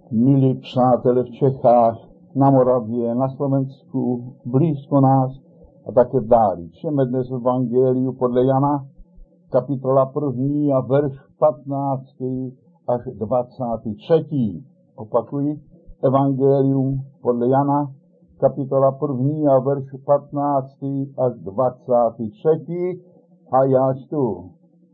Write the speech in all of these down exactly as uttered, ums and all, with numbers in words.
Milí přátelé v Čechách, na Moravě, na Slovensku, blízko nás a také v dáli. Čteme dnes v Evangeliu podle Jana, kapitola první a verš patnáctý až dvacátý třetí. Opakuji, Evangelium podle Jana, kapitola první a verš patnáctý až dvacátý třetí. A já čtu.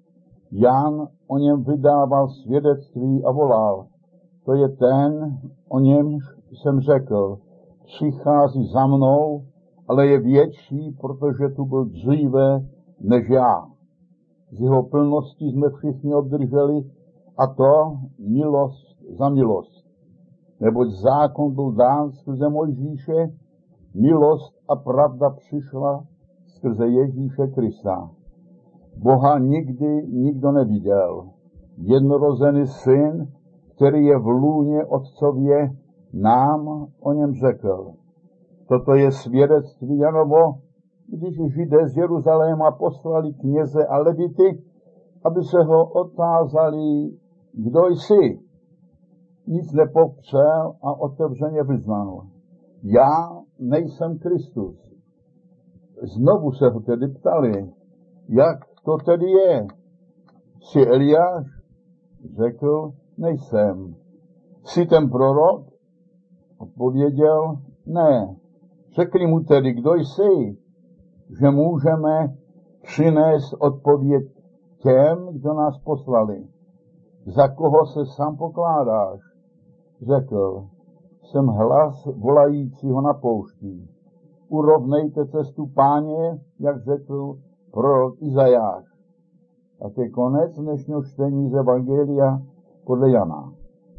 Jan o něm vydával svědectví a volal: to je ten, o němž jsem řekl, přichází za mnou, ale je větší, protože tu byl dříve než já. Z jeho plnosti jsme všichni obdrželi, a to milost za milost. Neboť zákon byl dán skrze Mojžíše, milost a pravda přišla skrze Ježíše Krista. Boha nikdy nikdo neviděl. Jednorozený syn, který je v lůně otcově, nám o něm řekl. Toto je svědectví Janovo, když Židé z Jeruzaléma poslali kněze a levity, aby se ho otázali, kdo jsi. Nic nepopřel a otevřeně vyznal: já nejsem Kristus. Znovu se ho tedy ptali: jak to tedy je? Jsi Eliáš? Řekl: nejsem. Jsi ten prorok? Odpověděl: ne. Řekli mu tedy, kdo jsi, že můžeme přinést odpověď těm, kdo nás poslali. Za koho se sám pokládáš? Řekl: jsem hlas volajícího na poušti. Urovnejte cestu Páně, jak řekl prorok Izajáš. A to je konec dnešního čtení z Evangelia podle Jana.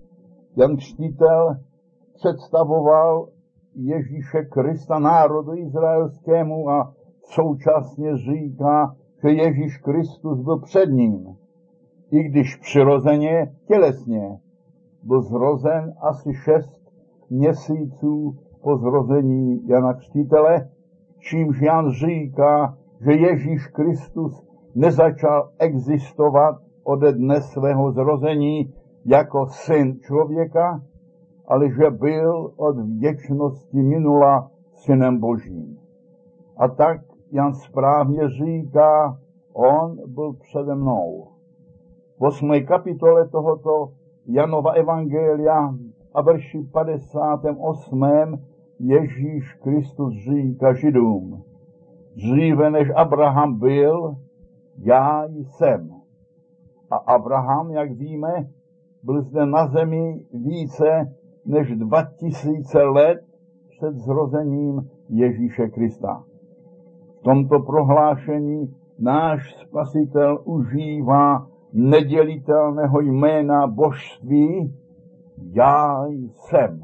Jan Křtitel představoval Ježíše Krista národu izraelskému a současně říká, že Ježíš Kristus byl před ním, i když přirozeně, tělesně, byl zrozen asi šest měsíců po zrození Jana Křtitele, čímž Jan říká, že Ježíš Kristus nezačal existovat ode dne svého zrození jako syn člověka, ale že byl od věčnosti minula synem Božím. A tak Jan správně říká, on byl přede mnou. V osmé kapitole tohoto Janova evangelia a verši padesátém osmém Ježíš Kristus říká Židům: dříve než Abraham byl, já jsem. A Abraham, jak víme, byl zde na zemi více než dva tisíce let před zrozením Ježíše Krista. V tomto prohlášení náš Spasitel užívá nedělitelného jména božství já jsem.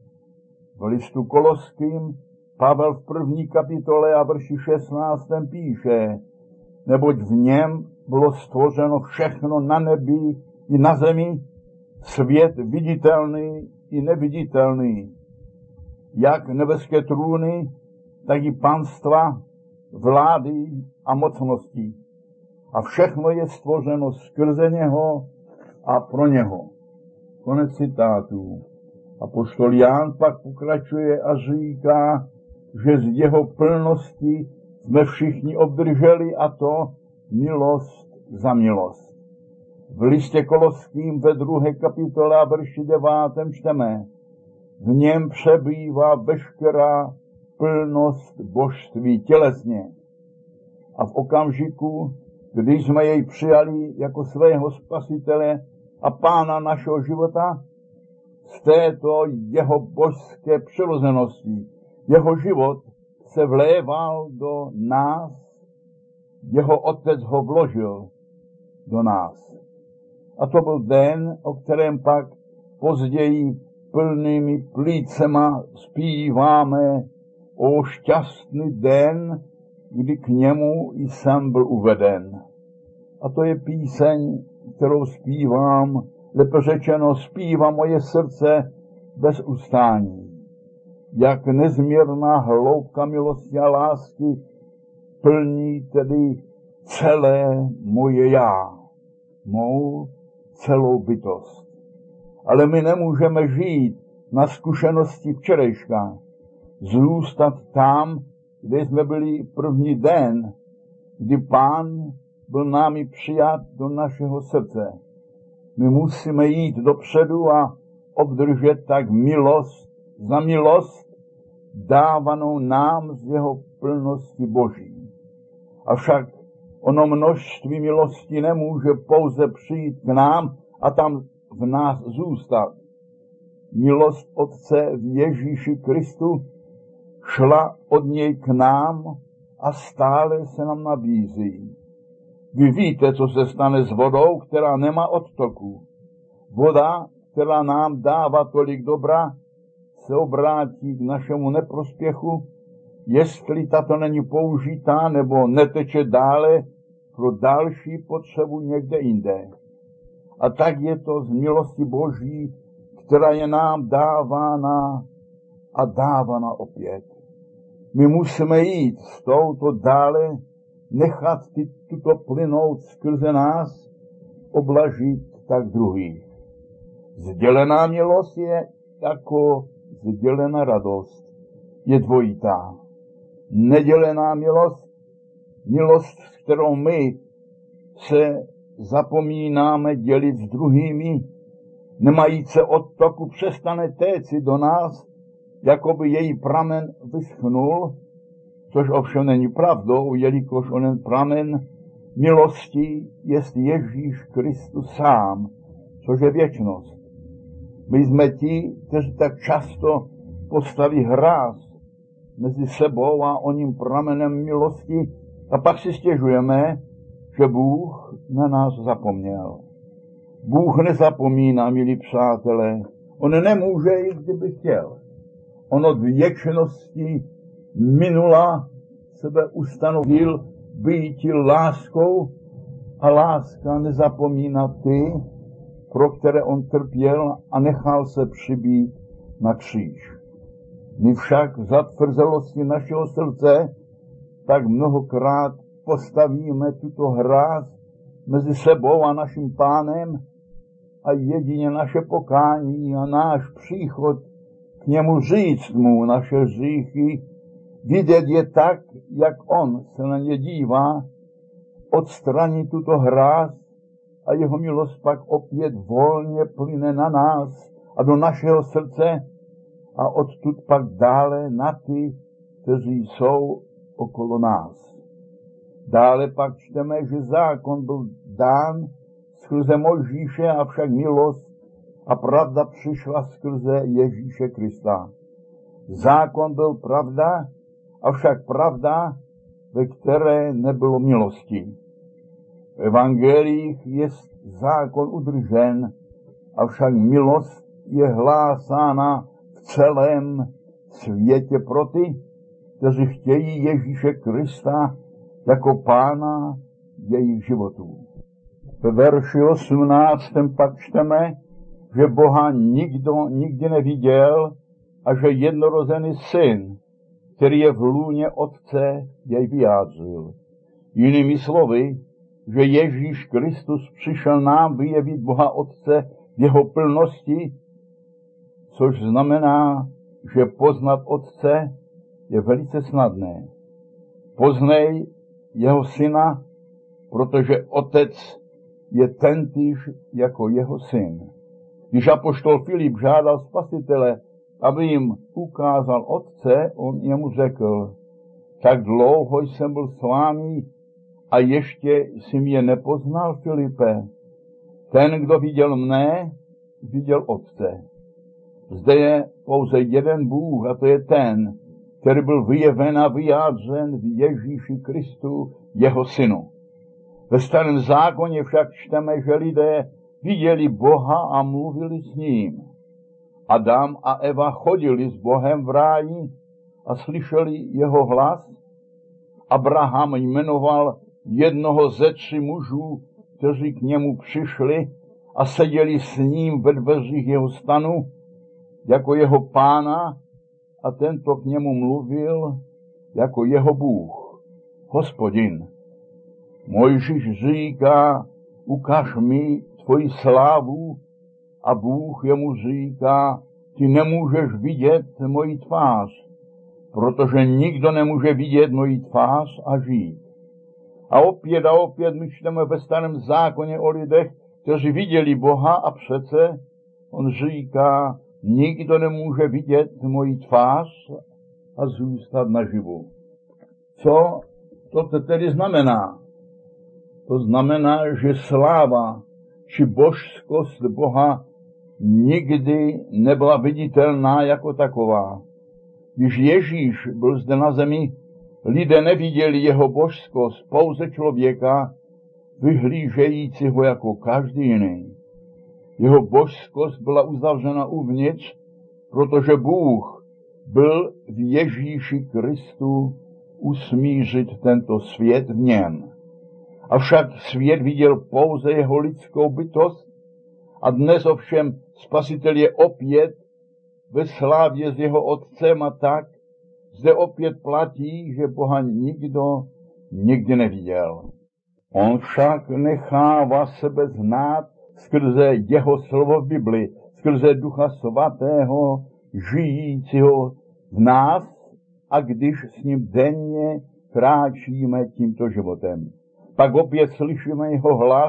V listu Koloským Pavel v první kapitole a verši šestnáctém píše: neboť v něm bylo stvořeno všechno na nebi i na zemi, svět viditelný i neviditelný, jak nebeské trůny, tak i panstva, vlády a mocnosti. A všechno je stvořeno skrze něho a pro něho. Konec citátů. Apoštol Jan pak pokračuje a říká, že z jeho plnosti jsme všichni obdrželi, a to milost za milost. V listě Koloským ve druhé kapitole a verši devátém čteme: v něm přebývá veškerá plnost božství tělesně. A v okamžiku, když jsme jej přijali jako svého spasitele a pána našeho života, z této jeho božské přirozenosti, jeho život se vléval do nás, jeho otec ho vložil do nás. A to byl den, o kterém pak později plnými plícema zpíváme: o šťastný den, kdy k němu jsem byl uveden. A to je píseň, kterou zpívám, lépe řečeno zpívá moje srdce bez ustání. Jak nezměrná hloubka milosti a lásky plní tedy celé moje já, mou celou bytost. Ale my nemůžeme žít na zkušenosti včerejška. Zůstat tam, kde jsme byli první den, kdy Pán byl námi přijat do našeho srdce. My musíme jít dopředu a obdržet tak milost za milost dávanou nám z jeho plnosti Boží. Avšak ono množství milosti nemůže pouze přijít k nám a tam v nás zůstat. Milost Otce v Ježíši Kristu šla od něj k nám a stále se nám nabízí. Vy víte, co se stane s vodou, která nemá odtoku. Voda, která nám dává tolik dobra, se obrátí k našemu neprospěchu, jestli tato není použitá nebo neteče dále pro další potřebu někde jinde. A tak je to z milosti Boží, která je nám dávána a dávána opět. My musíme jít s touto dále, nechat ty, tuto plynout skrze nás, oblažit tak druhých. Sdělená milost je jako sdělená radost. Je dvojitá. Nedělená milost, milost, s kterou my se zapomínáme dělit s druhými, nemajíce odtoku, přestane téci do nás, jako by její pramen vyschnul, což ovšem není pravdou, jelikož onen pramen milosti jest Ježíš Kristus sám, což je věčnost. My jsme ti, kteří tak často postaví hráz mezi sebou a oním pramenem milosti a pak si stěžujeme, že Bůh na nás zapomněl. Bůh nezapomíná, milí přátelé. On nemůže, i kdyby chtěl. On od věčnosti minula sebe ustanovil býti láskou a láska nezapomíná ty, pro které on trpěl a nechal se přibít na kříž. My však v zatvrzelosti našeho srdce tak mnohokrát postavíme tuto hráz mezi sebou a naším Pánem a jedině naše pokání a náš příchod k němu říct mu naše hříchy, vidět je tak, jak on se na ně dívá, odstranit tuto hráz a jeho milost pak opět volně plyne na nás a do našeho srdce a odtud pak dále na ty, kteří jsou okolo nás. Dále pak čteme, že zákon byl dán skrze Mojžíše, avšak milost a pravda přišla skrze Ježíše Krista. Zákon byl pravda, avšak pravda, ve které nebylo milosti. V evangelích je zákon udržen, avšak milost je hlásána v celém světě pro ty, kteří chtějí Ježíše Krista jako pána jejich životů. Ve verši osmnáctém pak čteme, že Boha nikdo nikdy neviděl a že jednorozený syn, který je v lůně Otce, jej vyjádřil. Jinými slovy, že Ježíš Kristus přišel nám vyjevit Boha Otce v jeho plnosti, což znamená, že poznat Otce je velice snadné. Poznej jeho syna, protože Otec je tentýž jako jeho syn. Když apoštol Filip žádal Spasitele, aby jim ukázal Otce, on jemu řekl, tak dlouho jsem byl s vámi a ještě jsi mě nepoznal, Filipe. Ten, kdo viděl mne, viděl Otce. Zde je pouze jeden Bůh a to je ten, který byl vyjeven a vyjádřen v Ježíši Kristu, jeho synu. Ve starém zákoně však čteme, že lidé viděli Boha a mluvili s ním. Adam a Eva chodili s Bohem v ráji a slyšeli jeho hlas. Abraham jmenoval jednoho ze tří mužů, kteří k němu přišli a seděli s ním ve dveřích jeho stanu, jako jeho pána, a tento k němu mluvil jako jeho Bůh, Hospodin. Mojžíš říká, ukaž mi tvoji slávu, a Bůh jemu říká, ty nemůžeš vidět moji tvář, protože nikdo nemůže vidět moji tvář a žít. A opět a opět my čteme ve Starém zákoně o lidech, kteří viděli Boha a přece on říká, nikdo nemůže vidět moji tvář a zůstat naživu. Co to tedy znamená? To znamená, že sláva či božskost Boha nikdy nebyla viditelná jako taková. Když Ježíš byl zde na zemi, lidé neviděli jeho božskost, pouze člověka, vyhlížejícího jako každý jiný. Jeho božskost byla uzavřena uvnitř, protože Bůh byl v Ježíši Kristu usmířit tento svět v něm. Avšak svět viděl pouze jeho lidskou bytost a dnes ovšem Spasitel je opět ve slávě s jeho otcem a tak zde opět platí, že Boha nikdo nikdy neviděl. On však nechává sebe znát skrze jeho slovo v Bibli, skrze Ducha Svatého, žijícího v nás, a když s ním denně kráčíme tímto životem. Pak opět slyšíme jeho hlas,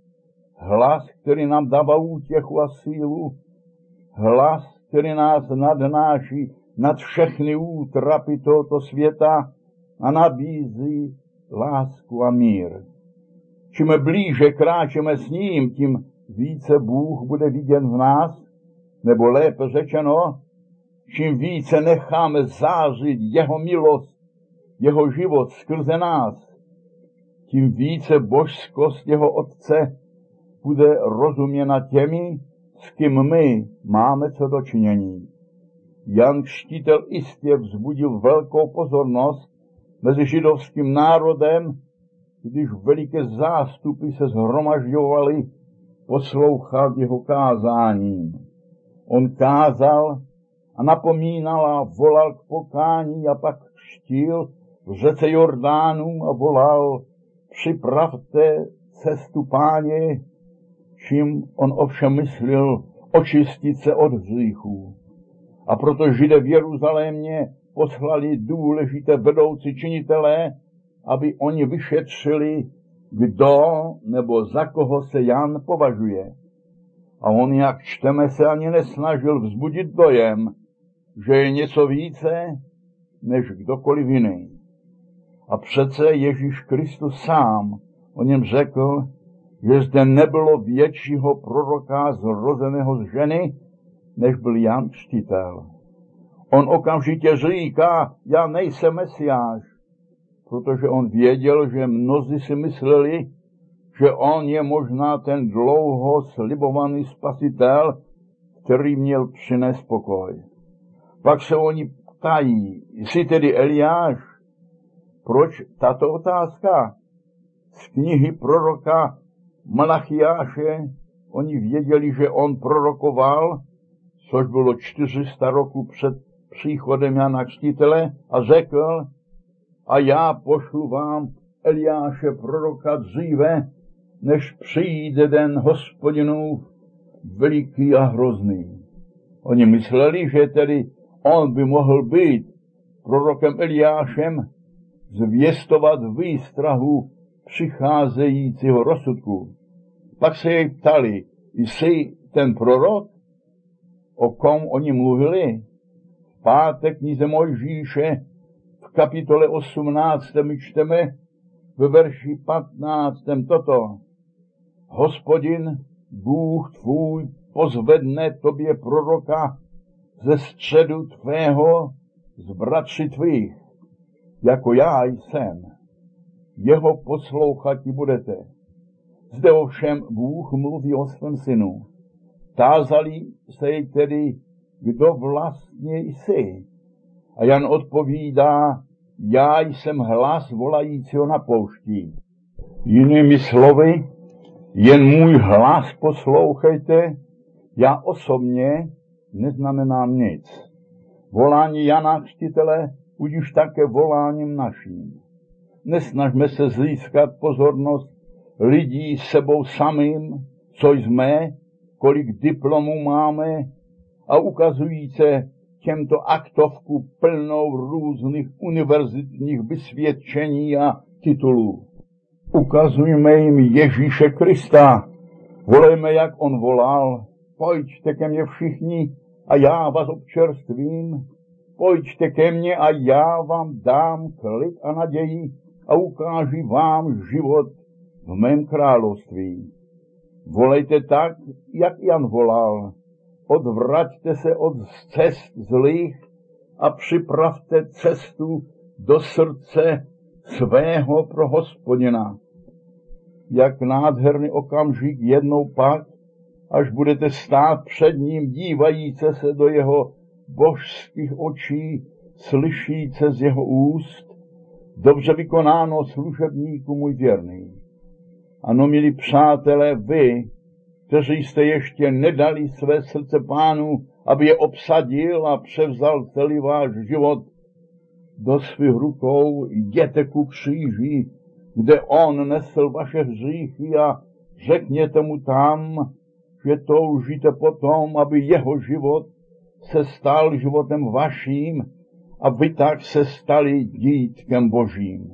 hlas, který nám dává útěchu a sílu, hlas, který nás nadnáší nad všechny útrapy tohoto světa a nabízí lásku a mír. Čím blíže kráčíme s ním, tím více Bůh bude viděn v nás, nebo lépe řečeno, čím více necháme zářit jeho milost, jeho život skrze nás, tím více božskost jeho Otce bude rozuměna těmi, s kým my máme co dočinění. Jan Křtitel jistě vzbudil velkou pozornost mezi židovským národem, když veliké zástupy se shromažďovaly poslouchat jeho kázáním. On kázal a napomínal a volal k pokání a pak křtil v řece Jordánu a volal, připravte cestu Páně, čím on ovšem myslel očistit se od hříchů. A proto Židé v Jeruzalémě poslali důležité vedoucí činitelé, aby oni vyšetřili, kdo nebo za koho se Jan považuje. A on, jak čteme, se ani nesnažil vzbudit dojem, že je něco více než kdokoliv jiný. A přece Ježíš Kristus sám o něm řekl, že zde nebylo většího proroka zrozeného z ženy, než byl Jan Křtitel. On okamžitě říká, já nejsem Mesiáš, protože on věděl, že mnozí si mysleli, že on je možná ten dlouho slibovaný spasitel, který měl přinést pokoj. Pak se oni ptají, jsi tedy Eliáš? Proč tato otázka? Z knihy proroka Malachiáše oni věděli, že on prorokoval, což bylo čtyři sta roků před příchodem Jana Křtitele, a řekl, a já pošlu vám Eliáše proroka dříve, než přijde den Hospodinův veliký a hrozný. Oni mysleli, že tedy on by mohl být prorokem Eliášem, zvěstovat výstrahu přicházejícího rozsudku. Pak se jej ptali, jsi ten prorok, o kom oni mluvili? V páté knize Mojžíše v kapitole osmnácté čteme ve verši patnáctém toto. Hospodin, Bůh tvůj, pozvedne tobě proroka ze středu tvého, z bratří tvých, jako já jsem. Jeho poslouchati budete. Zde ovšem Bůh mluví o svém synu. Tázali se jej tedy, kdo vlastně jsi. A Jan odpovídá, já jsem hlas volajícího na poušti. Jinými slovy, jen můj hlas poslouchejte, já osobně neznamenám nic. Volání Jana Křtitele budíš také voláním naším. Nesnažme se získat pozornost lidí sebou samým, co jsme, kolik diplomů máme a ukazují se těmto aktovku plnou různých univerzitních vysvědčení a titulů. Ukazujme jim Ježíše Krista. Volejme, jak on volal. Pojďte ke mně všichni a já vás občerstvím. Pojďte ke mně a já vám dám klid a naději a ukážu vám život v mém království. Volejte tak, jak Jan volal. Odvraťte se od cest zlých a připravte cestu do srdce svého pro Hospodina. Jak nádherný okamžik jednou pak, až budete stát před ním, dívajíce se do jeho božských očí, slyšíce z jeho úst, dobře vykonáno, služebníku můj věrný. Ano, milí přátelé, vy, kteří jste ještě nedali své srdce Pánu, aby je obsadil a převzal celý váš život do svých rukou, jděte ku kříži, kde on nesl vaše hříchy a řekněte mu tam, že toužíte potom, aby jeho život se stal životem vaším a vy tak se stali dítkem Božím.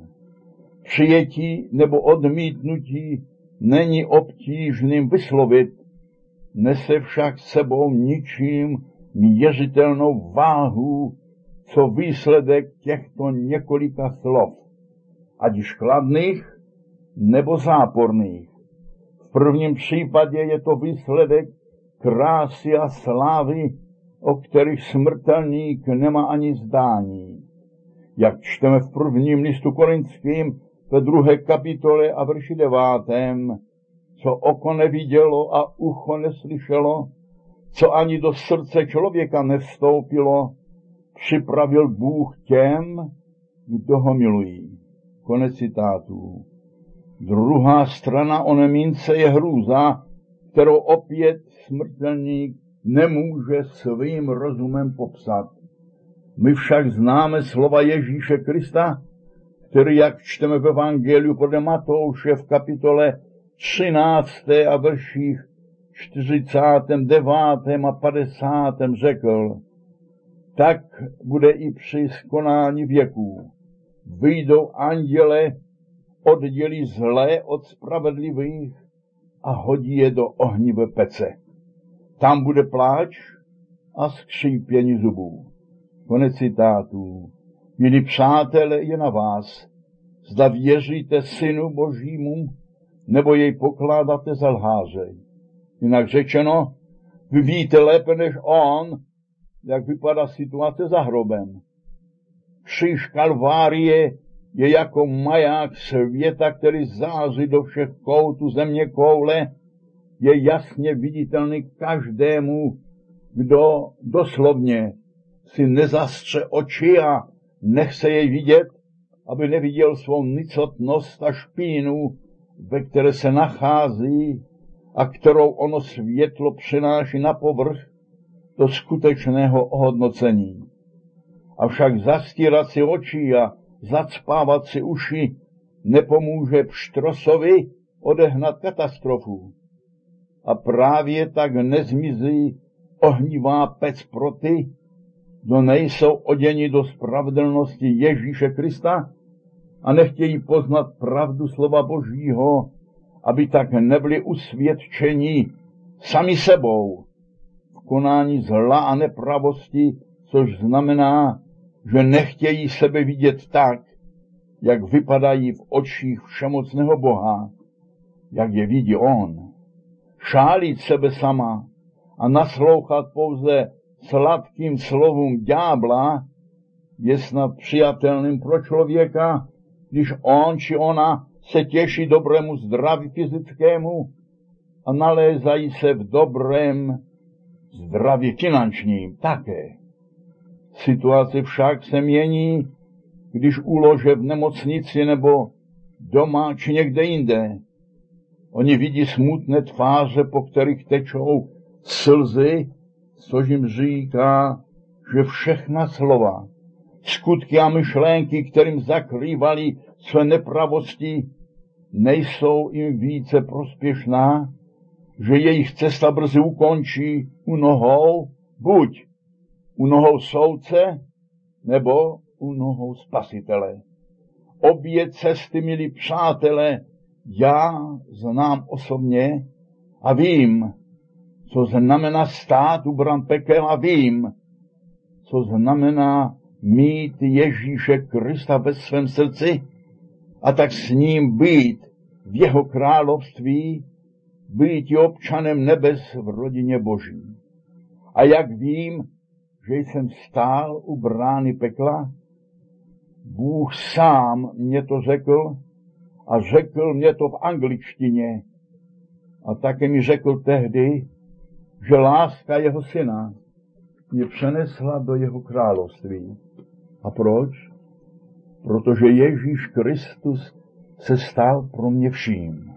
Přijetí nebo odmítnutí není obtížným vyslovit, nese však sebou ničím měřitelnou váhu, co výsledek těchto několika slov, ať již kladných nebo záporných. V prvním případě je to výsledek krásy a slávy, o kterých smrtelník nemá ani zdání. Jak čteme v prvním listu Korinským ve druhé kapitole a verši devátém, co oko nevidělo a ucho neslyšelo, co ani do srdce člověka nevstoupilo, připravil Bůh těm, kdo ho milují. Konec citátů. Druhá strana oné mince je hrůza, kterou opět smrtelník nemůže svým rozumem popsat. My však známe slova Ježíše Krista, který, jak čteme v Evangeliu podle Matouše v kapitole třinácté a verších čtyřicátém devátém a padesátém řekl, tak bude i při skonání věků. Vyjdou anděle, oddělí zlé od spravedlivých a hodí je do ohnivé pece. Tam bude pláč a skřípění zubů. Konec citátů. Milí přátelé, je na vás, zda věříte Synu Božímu, nebo jej pokládáte za lháře. Jinak řečeno, vy víte lépe než on, jak vypadá situace za hrobem. Kříž Kalvárie je jako maják světa, který září do všech koutů země koule, je jasně viditelný každému, kdo doslovně si nezastře oči a nechce jej vidět, aby neviděl svou nicotnost a špínu, ve které se nachází a kterou ono světlo přináší na povrch do skutečného ohodnocení. Avšak zastírat si oči a zacpávat si uši nepomůže pštrosovi odehnat katastrofu. A právě tak nezmizí ohnivá pec pro ty, kdo nejsou oděni do spravedlnosti Ježíše Krista a nechtějí poznat pravdu slova Božího, aby tak nebyli usvědčeni sami sebou v konání zla a nepravosti, což znamená, že nechtějí sebe vidět tak, jak vypadají v očích všemocného Boha, jak je vidí on. Šálit sebe sama a naslouchat pouze sladkým slovům ďábla je snad přijatelným pro člověka, když on či ona se těší dobrému zdraví fyzickému a nalézají se v dobrém zdraví finančním také. Situace však se mění, když ulože v nemocnici nebo doma či někde jinde. Oni vidí smutné tváře, po kterých tečou slzy, což jim říká, že všechna slova, skutky a myšlenky, kterým zakrývali své nepravosti, nejsou jim více prospěšná že jejich cesta brzy ukončí u nohou, buď u nohou soudce, nebo u nohou Spasitele. Obě cesty, milí přátelé, já znám osobně a vím, co znamená stát u bran pekel a vím, co znamená mít Ježíše Krista ve svém srdci a tak s ním být v jeho království, být občanem nebes v rodině Boží. A jak vím, že jsem stál u brány pekla, Bůh sám mě to řekl a řekl mě to v angličtině. A také mi řekl tehdy, že láska jeho syna mě přenesla do jeho království. A proč? Protože Ježíš Kristus se stal pro mě vším.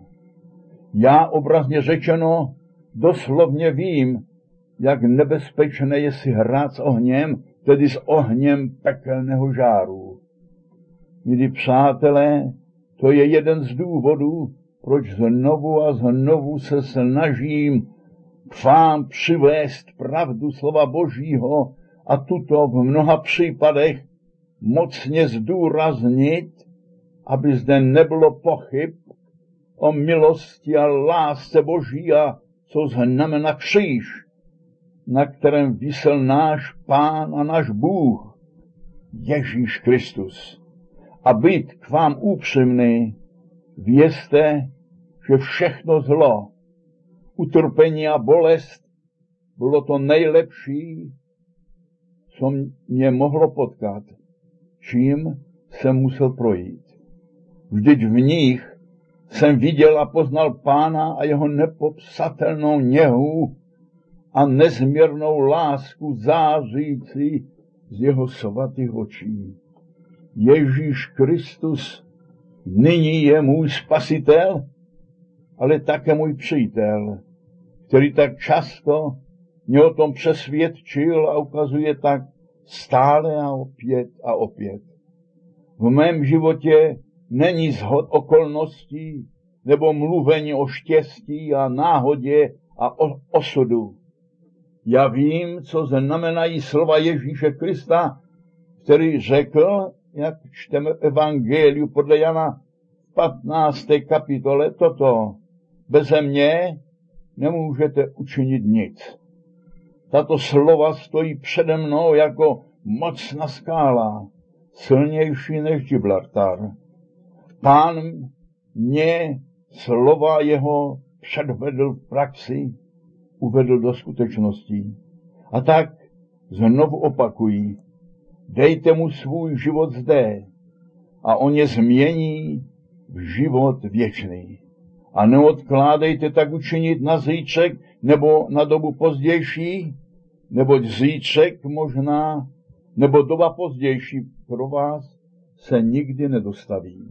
Já obrazně řečeno doslovně vím, jak nebezpečné je si hrát s ohněm, tedy s ohněm pekelného žáru. Milí přátelé, to je jeden z důvodů, proč znovu a znovu se snažím k vám přivést pravdu slova Božího a tuto v mnoha případech mocně zdůraznit, aby zde nebylo pochyb o milosti a lásce Boží a co znamená kříž, na kterém visel náš Pán a náš Bůh, Ježíš Kristus. A být k vám upřímný, vězte, že všechno zlo, utrpení a bolest bylo to nejlepší, co mě mohlo potkat, čím jsem musel projít. Vždyť v nich jsem viděl a poznal Pána a jeho nepopsatelnou něhu a nezměrnou lásku zářící z jeho svatých očí. Ježíš Kristus nyní je můj spasitel, ale také můj přítel, který tak často mě o tom přesvědčil a ukazuje tak stále a opět a opět. V mém životě není shod okolností nebo mluvení o štěstí a náhodě a o osudu. Já vím, co znamenají slova Ježíše Krista, který řekl, jak čteme v Evangeliu podle Jana v patnácté kapitole, toto: beze mě nemůžete učinit nic. Tato slova stojí přede mnou jako mocná skála, silnější než Gibraltar. Pán mě slova jeho předvedl v praxi, uvedl do skutečností. A tak znovu opakují, dejte mu svůj život zde a on je změní v život věčný. A neodkládejte tak učinit na zítřek nebo na dobu pozdější, neboť zítřek možná, nebo doba pozdější pro vás se nikdy nedostaví.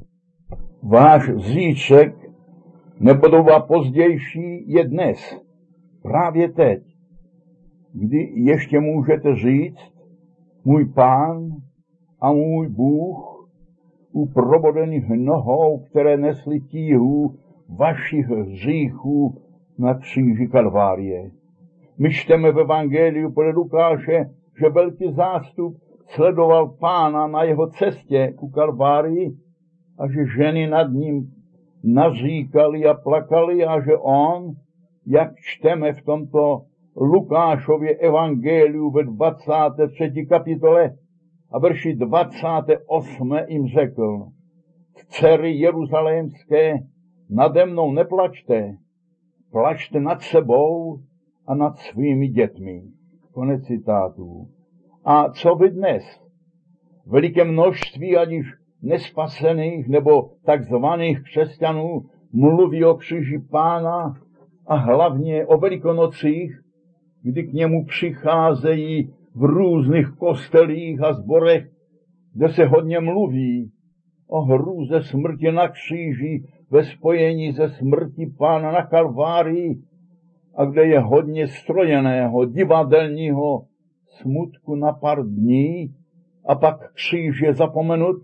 Váš zítřek nebo doba pozdější je dnes, právě teď, kdy ještě můžete říct, můj Pán a můj Bůh u probodených nohou, které nesly tíhu vašich hříchů na kříži Kalvárie. My čteme v Evangeliu podle Lukáše, že velký zástup sledoval Pána na jeho cestě ku Kalvárii a že ženy nad ním naříkali a plakali a že on, jak čteme v tomto Lukášově evangeliu ve dvacáté třetí kapitole a verši dvacáté osmé jim řekl: dcery jeruzalémské, nade mnou neplačte, plačte nad sebou a nad svými dětmi. Konec citátu. A co vy dnes? Veliké množství, ať již nespasených nebo takzvaných křesťanů, mluví o kříži Pána a hlavně o Velikonocích, kdy k němu přicházejí v různých kostelích a sborech, kde se hodně mluví o hrůze smrti na kříži ve spojení se smrtí Pána na Kalvárii a kde je hodně strojeného, divadelního smutku na pár dní a pak kříž je zapomenut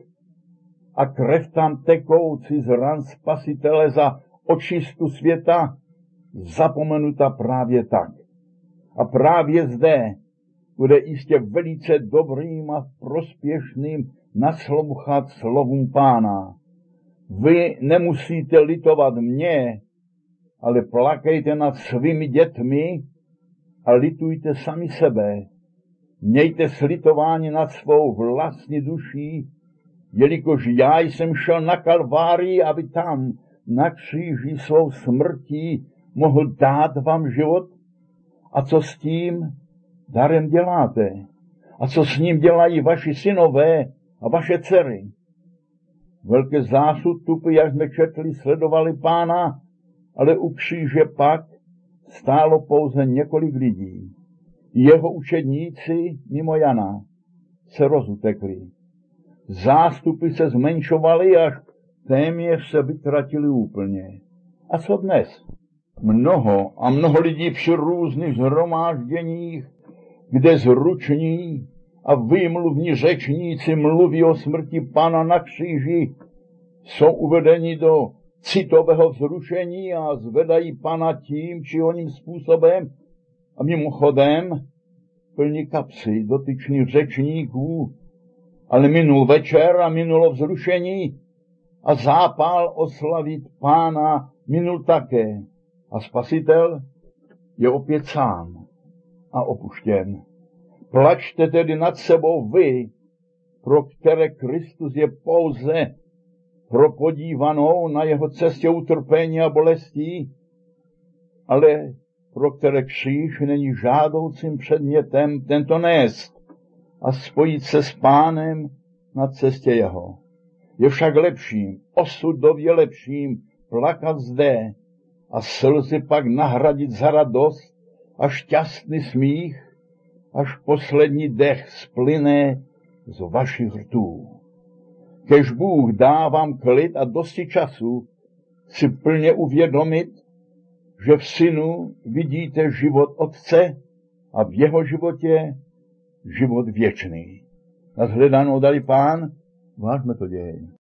a krev tam tekoucí z ran Spasitele za očistu světa zapomenuta právě tak. A právě zde bude jistě velice dobrým a prospěšným naslouchat slovům Pána. Vy nemusíte litovat mě, ale plakejte nad svými dětmi a litujte sami sebe. Mějte slitování nad svou vlastní duší, jelikož já jsem šel na Kalvárii, aby tam na kříži svou smrtí mohl dát vám život. A co s tím darem děláte? A co s ním dělají vaši synové a vaše dcery? Velké zásudtupy, jak jsme četli, sledovali Pána, ale u kříže pak stálo pouze několik lidí. Jeho učedníci, mimo Jana, se rozutekli. Zástupy se zmenšovaly, až téměř se vytratili úplně. A co dnes? Mnoho a mnoho lidí při různých shromážděních, kde zruční a výmluvní řečníci mluví o smrti Pána na kříži, jsou uvedeni do citového vzrušení a zvedají Pána tím či oním způsobem a mimochodem plní kapsy dotyčných řečníků, ale minul večer a minulo vzrušení a zápal oslavit Pána minul také. A Spasitel je opět sám a opuštěn. Plačte tedy nad sebou vy, pro které Kristus je pouze pro podívanou na jeho cestě utrpení a bolestí, ale pro které kříž není žádoucím předmětem tento nést a spojit se s Pánem na cestě jeho. Je však lepším, osudově lepším plakat zde a slzy pak nahradit za radost a šťastný smích, až poslední dech splyne z vašich rtů. Kež Bůh dá vám klid a dosti času si plně uvědomit, že v synu vidíte život Otce a v jeho životě život věčný. Na shledanou dali Pán, vážme to děj.